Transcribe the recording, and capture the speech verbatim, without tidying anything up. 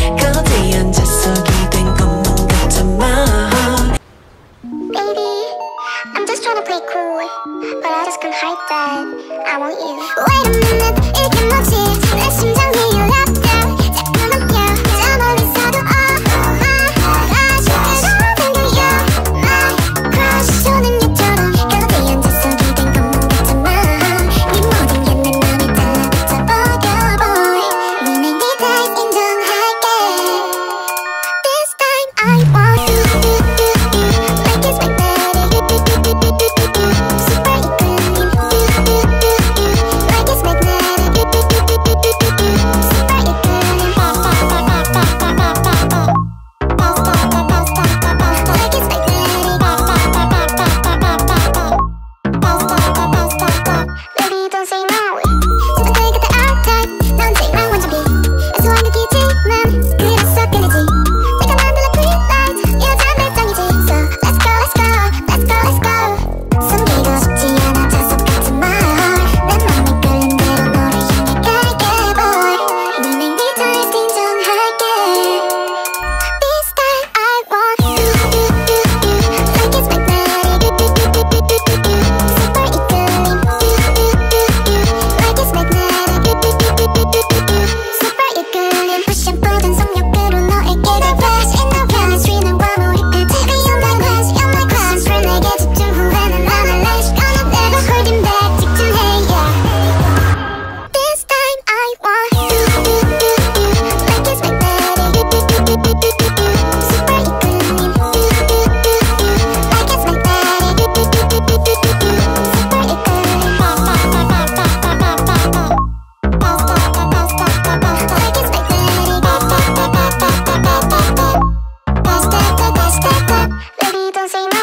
거대한 자석이 된 것만 같아만. Baby, I'm just trying to play cool, but I just can't hide that I want you. Wait a minute, 이게 뭐지? 내 심장이 울렸다. 자꾸 넘겨, 저 멀리서도 oh my gosh, 그런 생각이야. My crush, 손은 예처럼 거대한 자석이 된 것만 같아만. 네 모든 게 내 맘에 달라붙어 버려 boy. 너는 네 타입 인정할게. This time I want you. Like it's magnetic. Super equilibrium. Like it's magnetic. Super equilibrium. Like it's magnetic. Baby, don't say no. 진짜 되게 다 알타입. 넌 쟤랑 완전 비. 애소한 느끼지만 그래서 끌리지. 내가 만들어 green light. 여자 별장이지. So let's go, let's go, let's go, let's go. 숨기고 싶지 않아 자석 같은 말. 내 맘에 끌린 대로 너를 향해 갈게 boy. 너는 네 타입 인정할게. This time I want you. Like it's magnetic. Super equilibrium. Like it's magnetic. Super equilibrium. Push and pull 전속력으로 너에게 가 rush in the rush. 쉬는 과 몰입해. You're my crush, you're my crush. 술 내게 집중 후회는 안 할래. 시간은 never holding back. 직진해 yeah. This time I want you. Like it's magnetic. Super equilibrium. Like it's magnetic. Super equilibrium. Like it's magnetic. Baby, don't say no.